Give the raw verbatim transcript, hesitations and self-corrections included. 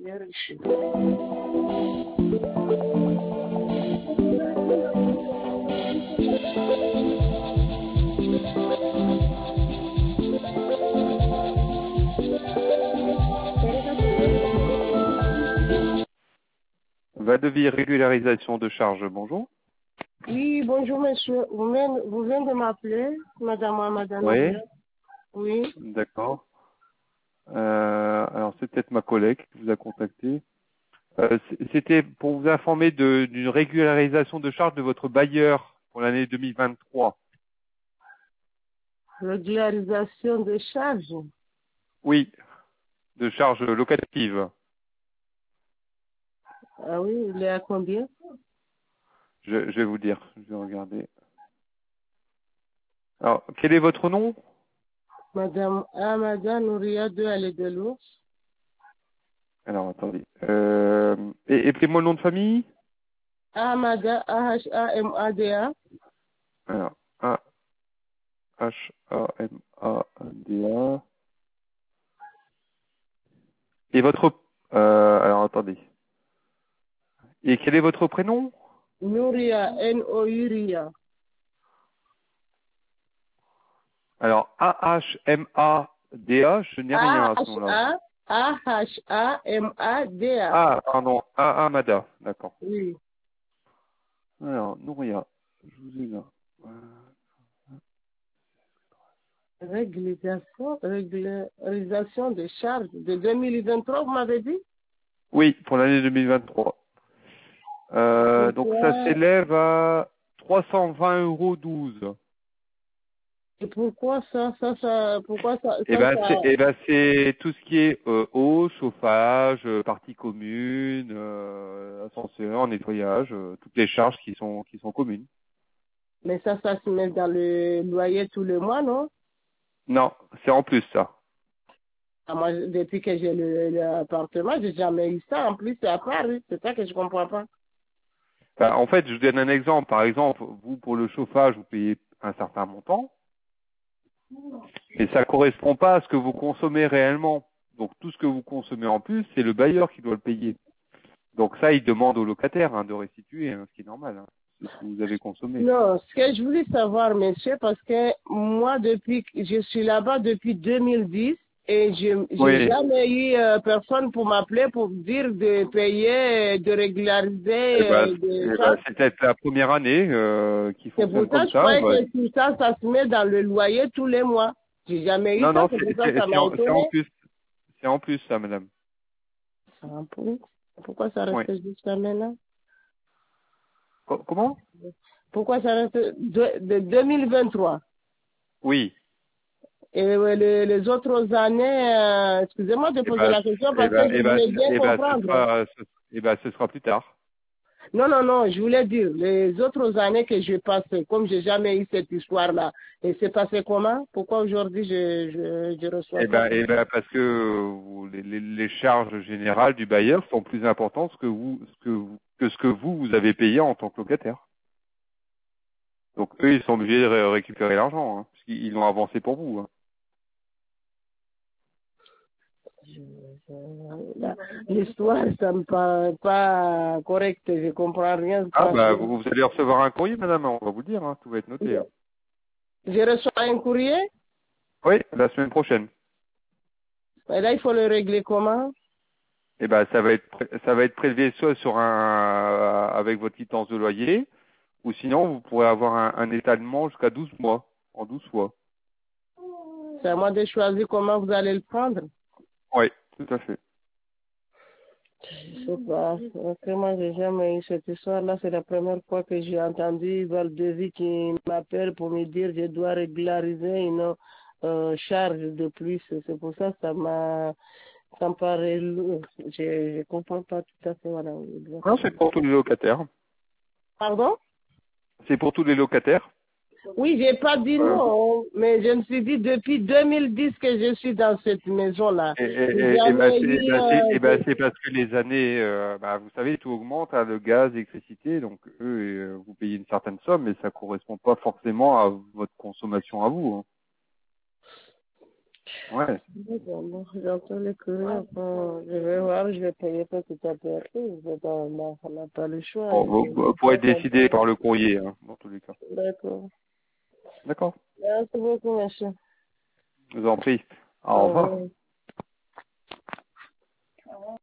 Valdevis régularisation de charges, bonjour. Oui, bonjour monsieur. Vous venez, vous venez de m'appeler, madame, madame. Oui, Oui. d'accord. Euh, alors c'est peut-être ma collègue qui vous a contacté. Euh, c- C'était pour vous informer de- d'une régularisation de charges de votre bailleur pour l'année deux mille vingt-trois. Régularisation de charges. Oui, de charges locatives. Ah oui, il est à combien? Je, je vais vous dire, je vais regarder. Alors, quel est votre nom? Madame Amada Nouria de Allée de l'Ours. Alors, attendez. Euh, et appelez-moi le nom de famille. Amada, A H A M A D A. Alors, A H A M A D A. Et votre... Euh, alors, attendez. Et quel est votre prénom? Nouria, N O U R I A. Alors, A H M A D A, je n'ai rien A à ce H nom-là. A A H A M A D A. Ah, pardon, A Amada, d'accord. Oui. Alors, Nouria, je vous ai là. Euh, Régularisation, régularisation des charges de deux mille vingt-trois, vous m'avez dit? Oui, pour l'année deux mille vingt-trois. Euh, donc, ça Pourquoi, s'élève à trois cent vingt euros douze. et pourquoi ça, ça, ça, pourquoi ça, Eh ça, ben, ça, c'est eh ben, c'est tout ce qui est euh, eau, chauffage, euh, partie commune, euh, ascenseur, nettoyage, euh, toutes les charges qui sont qui sont communes. mais ça, ça se met dans le loyer tous les mois, non? Non, c'est en plus ça. Ah, moi, depuis que j'ai le- l'appartement, j'ai jamais eu ça. En plus, c'est à Paris. C'est ça que je comprends pas. Ben, en fait, je vous donne un exemple. Par exemple, vous pour le chauffage, vous payez un certain montant, et ça correspond pas à ce que vous consommez réellement. Donc tout ce que vous consommez en plus, c'est le bailleur qui doit le payer. Donc ça, il demande au locataire hein, de restituer, hein, ce qui est normal. Hein. C'est ce que vous avez consommé. Non, ce que je voulais savoir, monsieur, parce que moi, depuis, que je suis là-bas depuis deux mille dix et je j'ai Oui. jamais eu euh, personne pour m'appeler pour dire de payer, de Eh régulariser ben, euh, eh des ben, charges. c'est peut-être la première année euh, qui C'est pour fonctionne ça comme que je ça. croyais Ben, que tout ça, ça se met dans le loyer tous les mois. J'ai jamais eu non, ça, non, c'est pour c'est ça que c'est- ça c'est m'a en, c'est en étonné. plus. C'est en plus ça, madame. Ah, bon? Pourquoi ça Oui. reste jusqu'à maintenant? Co- comment? Pourquoi ça reste de, de deux mille vingt-trois? Oui. Et euh, les, les autres années, euh, excusez-moi de Eh poser ben, la question eh parce que ben, je eh ben, voulais bien eh ben, ce comprendre. sera, ce, eh ben, ce sera plus tard. Non, non, non, je voulais dire, les autres années que j'ai passées, comme j'ai jamais eu cette histoire-là, et c'est passé comment? Pourquoi aujourd'hui je, je, je reçois Eh ça ben, comme eh ça? ben, parce que vous- les, les- les charges générales du bailleur sont plus importantes que vous, ce que, vous- que ce que vous vous avez payé en tant que locataire. Donc eux, ils sont obligés de ré- récupérer l'argent, hein, parce qu'ils l'ont avancé pour vous. Hein. Je- je- la- L'histoire, ça me paraît pas correct, je comprends rien, Ah bah, franchement. vous, vous allez recevoir un courrier, madame. On va vous le dire, hein, tout va être noté. Hein. Je reçois un courrier, Oui, la semaine prochaine. et là, il faut le régler comment? Eh ben, ça va être, pré- ça va être prélevé soit sur un, avec votre quittance de loyer, ou sinon vous pourrez avoir un, un étalement jusqu'à douze mois, en douze fois. C'est à moi de choisir comment vous allez le prendre. Oui, tout à fait. Je sais pas. Vraiment, j'ai jamais eu cette histoire-là. C'est la première fois que j'ai entendu Valdevis qui m'appelle pour me dire que je dois régulariser une euh, charge de plus. C'est pour ça que ça m'a, ça me paraît lourd. Je, je comprends pas tout à fait. Voilà. Non, c'est pour tous les locataires. Pardon? C'est pour tous les locataires. Oui, j'ai pas dit Euh, non, mais je me suis dit depuis deux mille dix que je suis dans cette maison-là. et, J'ai et, et, ben, jamais c'est eu, ben, c'est- euh, et ben, c'est parce que les années, euh, bah, vous savez, tout augmente, hein, le gaz, l'électricité, donc eux, euh, vous payez une certaine somme, mais ça correspond pas forcément à votre consommation à vous. Hein. Ouais. D'accord, bon, j'entends les courriers. Bon, je vais voir, je vais payer petit à petit. Je vais pas- On n'a pas le choix. Bon, Il vous, faut vous pourrez faire décider comprendre. par le courrier, hein, dans tous les cas. D'accord. D'accord. Merci beaucoup, monsieur. Je vous en prie. Au Au revoir. revoir.